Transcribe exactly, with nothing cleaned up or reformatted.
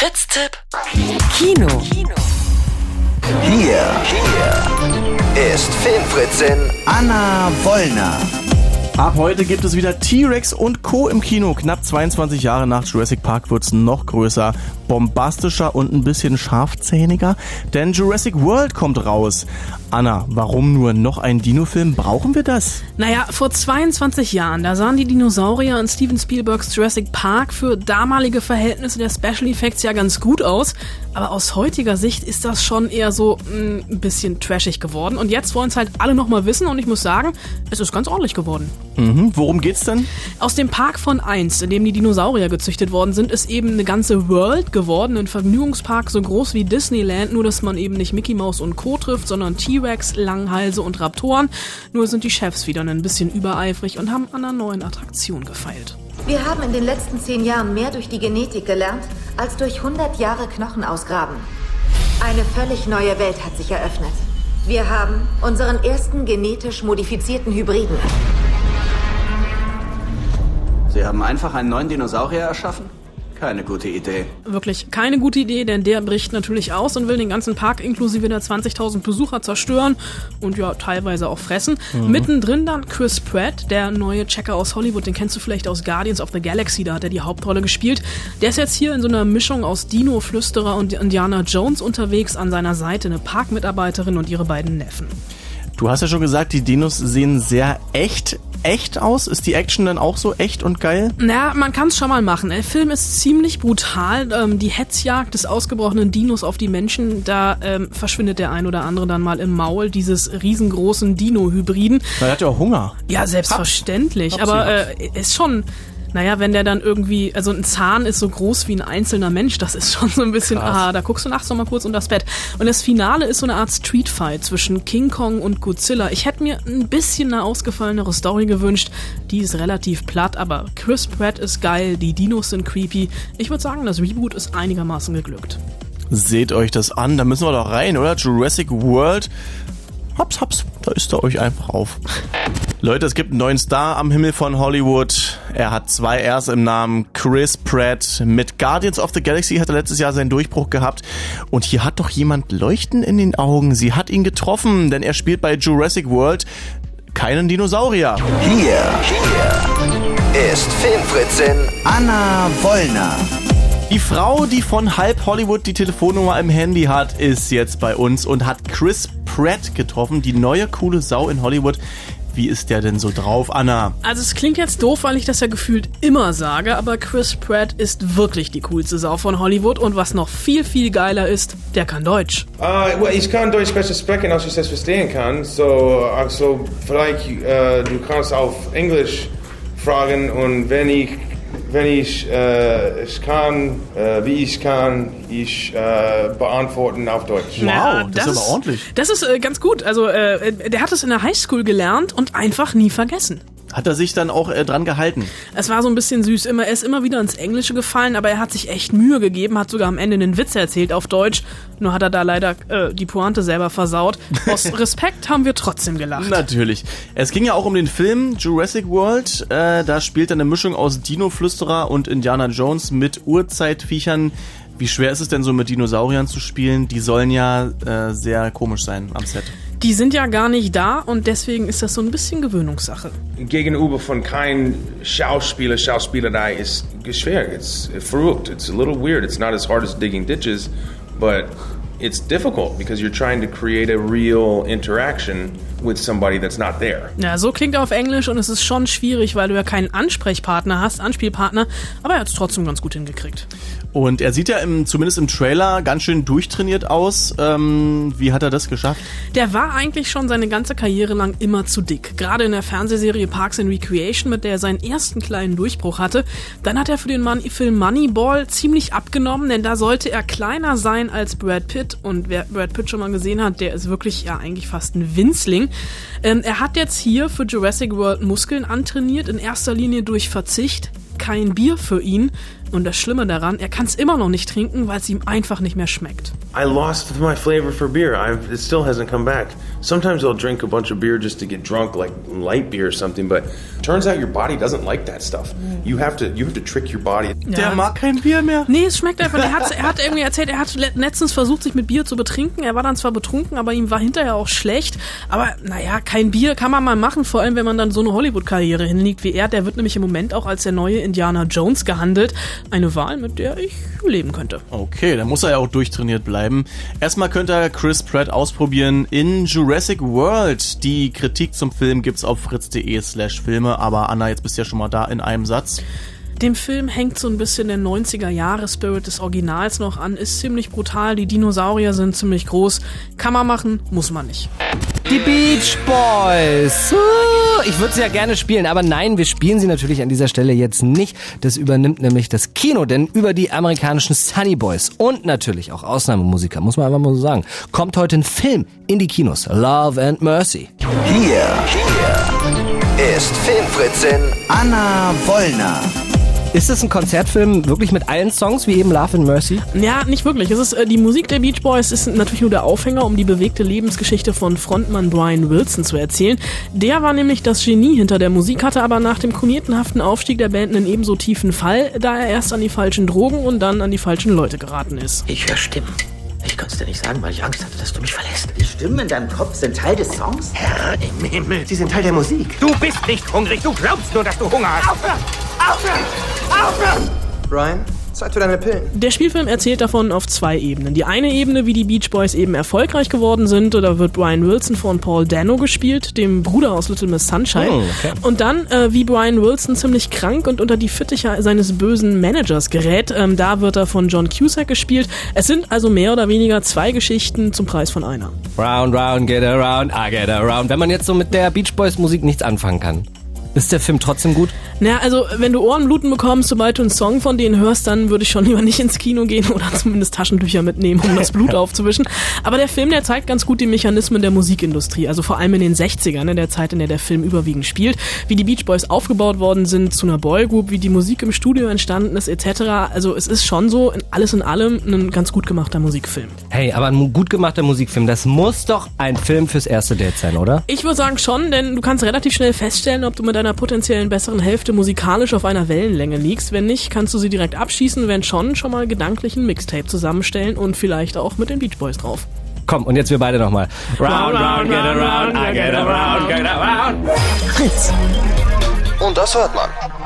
Kids-Tipp. Kino. Kino. Hier, hier ist Filmfritzin Anna Wollner. Ab heute gibt es wieder T-Rex und Co. im Kino. Knapp zweiundzwanzig Jahre nach Jurassic Park wird's noch größer, bombastischer und ein bisschen scharfzähniger, denn Jurassic World kommt raus. Anna, warum nur noch ein Dino-Film? Brauchen wir das? Naja, vor zweiundzwanzig Jahren, da sahen die Dinosaurier in Steven Spielbergs Jurassic Park für damalige Verhältnisse der Special Effects ja ganz gut aus, aber aus heutiger Sicht ist das schon eher so mh, ein bisschen trashig geworden. Und jetzt wollen es halt alle nochmal wissen und ich muss sagen, es ist ganz ordentlich geworden. Mhm, worum geht's denn? Aus dem Park von einst, in dem die Dinosaurier gezüchtet worden sind, ist eben eine ganze World geworden, ein Vergnügungspark so groß wie Disneyland, nur dass man eben nicht Mickey Mouse und Co. trifft, sondern T-Rex, Langhalse und Raptoren. Nur sind die Chefs wieder ein bisschen übereifrig und haben an einer neuen Attraktion gefeilt. Wir haben in den letzten zehn Jahren mehr durch die Genetik gelernt, als durch hundert Jahre Knochen ausgraben. Eine völlig neue Welt hat sich eröffnet. Wir haben unseren ersten genetisch modifizierten Hybriden. Sie haben einfach einen neuen Dinosaurier erschaffen? Keine gute Idee. Wirklich keine gute Idee, denn der bricht natürlich aus und will den ganzen Park inklusive der zwanzigtausend Besucher zerstören und ja, teilweise auch fressen. Mhm. Mittendrin dann Chris Pratt, der neue Checker aus Hollywood, den kennst du vielleicht aus Guardians of the Galaxy, da hat er die Hauptrolle gespielt. Der ist jetzt hier in so einer Mischung aus Dino-Flüsterer und Indiana Jones unterwegs, an seiner Seite eine Parkmitarbeiterin und ihre beiden Neffen. Du hast ja schon gesagt, die Dinos sehen sehr echt, echt aus. Ist die Action dann auch so echt und geil? Na, man kann es schon mal machen. Der Film ist ziemlich brutal. Ähm, die Hetzjagd des ausgebrochenen Dinos auf die Menschen, da ähm, verschwindet der ein oder andere dann mal im Maul dieses riesengroßen Dino-Hybriden. Er hat ja auch Hunger. Ja, selbstverständlich. Hab, aber äh, ist schon... Naja, wenn der dann irgendwie, also ein Zahn ist so groß wie ein einzelner Mensch, das ist schon so ein bisschen, krass. Aha, da guckst du nachts noch mal kurz unter das Bett. Und das Finale ist so eine Art Streetfight zwischen King Kong und Godzilla. Ich hätte mir ein bisschen eine ausgefallenere Story gewünscht. Die ist relativ platt, aber Chris Pratt ist geil, die Dinos sind creepy. Ich würde sagen, das Reboot ist einigermaßen geglückt. Seht euch das an, da müssen wir doch rein, oder? Jurassic World. Hops, hops, da ist er euch einfach auf. Leute, es gibt einen neuen Star am Himmel von Hollywood. Er hat zwei R's im Namen, Chris Pratt. Mit Guardians of the Galaxy hat er letztes Jahr seinen Durchbruch gehabt. Und hier hat doch jemand Leuchten in den Augen. Sie hat ihn getroffen, denn er spielt bei Jurassic World keinen Dinosaurier. Hier, hier ist Filmfritzin Anna Wollner. Die Frau, die von halb Hollywood die Telefonnummer im Handy hat, ist jetzt bei uns und hat Chris Pratt getroffen, die neue coole Sau in Hollywood. Wie ist der denn so drauf, Anna? Also es klingt jetzt doof, weil ich das ja gefühlt immer sage, aber Chris Pratt ist wirklich die coolste Sau von Hollywood und was noch viel, viel geiler ist, der kann Deutsch. Uh, well, ich kann Deutsch besser sprechen, als ich es verstehen kann. So, also vielleicht uh, du kannst auf Englisch fragen und wenn ich Wenn ich äh, es kann, äh, wie ich kann, ich äh, beantworten auf Deutsch. Wow, ja, das, das ist aber ordentlich. Das ist äh, ganz gut. Also äh, der hat es in der Highschool gelernt und einfach nie vergessen. Hat er sich dann auch äh, dran gehalten? Es war so ein bisschen süß. Immer, er ist immer wieder ins Englische gefallen, aber er hat sich echt Mühe gegeben, hat sogar am Ende einen Witz erzählt auf Deutsch. Nur hat er da leider äh, die Pointe selber versaut. Aus Respekt haben wir trotzdem gelacht. Natürlich. Es ging ja auch um den Film Jurassic World. Äh, da spielt er eine Mischung aus Dino-Flüsterer und Indiana Jones mit Urzeitviechern. Wie schwer ist es denn so mit Dinosauriern zu spielen? Die sollen ja äh, sehr komisch sein am Set. Die sind ja gar nicht da und deswegen ist das so ein bisschen Gewöhnungssache. Gegenüber von kein Schauspieler, Schauspielerei ist schwer. It's verrückt. It's a little weird. It's not as hard as digging ditches, but it's difficult because you're trying to create a real interaction with somebody that's not there. Ja, so klingt er auf Englisch und es ist schon schwierig, weil du ja keinen Ansprechpartner hast, Anspielpartner, aber er hat es trotzdem ganz gut hingekriegt. Und er sieht ja im, zumindest im Trailer ganz schön durchtrainiert aus. Ähm, wie hat er das geschafft? Der war eigentlich schon seine ganze Karriere lang immer zu dick. Gerade in der Fernsehserie Parks and Recreation, mit der er seinen ersten kleinen Durchbruch hatte. Dann hat er für den Mon- Film Moneyball ziemlich abgenommen, denn da sollte er kleiner sein als Brad Pitt. Und wer Brad Pitt schon mal gesehen hat, der ist wirklich ja eigentlich fast ein Winzling. Ähm, er hat jetzt hier für Jurassic World Muskeln antrainiert, in erster Linie durch Verzicht. Kein Bier für ihn. Und das Schlimme daran, er kann es immer noch nicht trinken, weil es ihm einfach nicht mehr schmeckt. I lost my flavor for beer. I've, it still hasn't come back. Sometimes I'll drink a bunch of beer just to get drunk, like light beer or something, but turns out your body doesn't like that stuff. You have to, you have to trick your body. Der mag kein Bier mehr. Nee, es schmeckt einfach. Er hat, er hat irgendwie erzählt, er hat letztens versucht, sich mit Bier zu betrinken. Er war dann zwar betrunken, aber ihm war hinterher auch schlecht. Aber naja, kein Bier kann man mal machen, vor allem wenn man dann so eine Hollywood-Karriere hinlegt wie er. Der wird nämlich im Moment auch als der neue Indiana Jones gehandelt. Eine Wahl, mit der ich leben könnte. Okay, dann muss er ja auch durchtrainiert bleiben. Erstmal könnte er Chris Pratt ausprobieren in Jurassic World. Die Kritik zum Film gibt's auf fritz.de slash Filme. Aber Anna, jetzt bist du ja schon mal da in einem Satz. Dem Film hängt so ein bisschen der neunziger-Jahre-Spirit des Originals noch an, ist ziemlich brutal, die Dinosaurier sind ziemlich groß. Kann man machen, muss man nicht. Die Beach Boys. Ich würde sie ja gerne spielen, aber nein, wir spielen sie natürlich an dieser Stelle jetzt nicht. Das übernimmt nämlich das Kino, denn über die amerikanischen Sunny Boys und natürlich auch Ausnahmemusiker, muss man einfach mal so sagen, kommt heute ein Film in die Kinos. Love and Mercy. Hier, hier ist Filmfritzin Anna Wollner. Ist es ein Konzertfilm wirklich mit allen Songs, wie eben Love and Mercy? Ja, nicht wirklich. Es ist, äh, die Musik der Beach Boys ist natürlich nur der Aufhänger, um die bewegte Lebensgeschichte von Frontmann Brian Wilson zu erzählen. Der war nämlich das Genie hinter der Musik, hatte aber nach dem kometenhaften Aufstieg der Band einen ebenso tiefen Fall, da er erst an die falschen Drogen und dann an die falschen Leute geraten ist. Ich höre Stimmen. Ich konnte es dir nicht sagen, weil ich Angst hatte, dass du mich verlässt. Die Stimmen in deinem Kopf sind Teil des Songs? Herr im Himmel, sie sind Teil der Musik. Du bist nicht hungrig, du glaubst nur, dass du Hunger hast. Aufhören! Aufhören! Aufhören! Brian, Zeit für deine Pillen. Der Spielfilm erzählt davon auf zwei Ebenen. Die eine Ebene, wie die Beach Boys eben erfolgreich geworden sind, da wird Brian Wilson von Paul Dano gespielt, dem Bruder aus Little Miss Sunshine. Oh, okay. Und dann, äh, wie Brian Wilson ziemlich krank und unter die Fittiche seines bösen Managers gerät. Ähm, da wird er von John Cusack gespielt. Es sind also mehr oder weniger zwei Geschichten zum Preis von einer. Round, round, get around, I get around. Wenn man jetzt so mit der Beach Boys Musik nichts anfangen kann. Ist der Film trotzdem gut? Naja, also wenn du Ohrenbluten bekommst, sobald du einen Song von denen hörst, dann würde ich schon lieber nicht ins Kino gehen oder zumindest Taschentücher mitnehmen, um das Blut aufzuwischen. Aber der Film, der zeigt ganz gut die Mechanismen der Musikindustrie, also vor allem in den sechzigern, in der Zeit, in der der Film überwiegend spielt, wie die Beach Boys aufgebaut worden sind zu einer Boygroup, wie die Musik im Studio entstanden ist, et cetera. Also es ist schon so, alles in allem, ein ganz gut gemachter Musikfilm. Hey, aber ein gut gemachter Musikfilm, das muss doch ein Film fürs erste Date sein, oder? Ich würde sagen schon, denn du kannst relativ schnell feststellen, ob du mit deiner potenziellen besseren Hälfte musikalisch auf einer Wellenlänge liegst. Wenn nicht, kannst du sie direkt abschießen, wenn schon, schon mal gedanklich ein Mixtape zusammenstellen und vielleicht auch mit den Beach Boys drauf. Komm, und jetzt wir beide nochmal. Round, round, get around, I get around, get around. Und das hört man.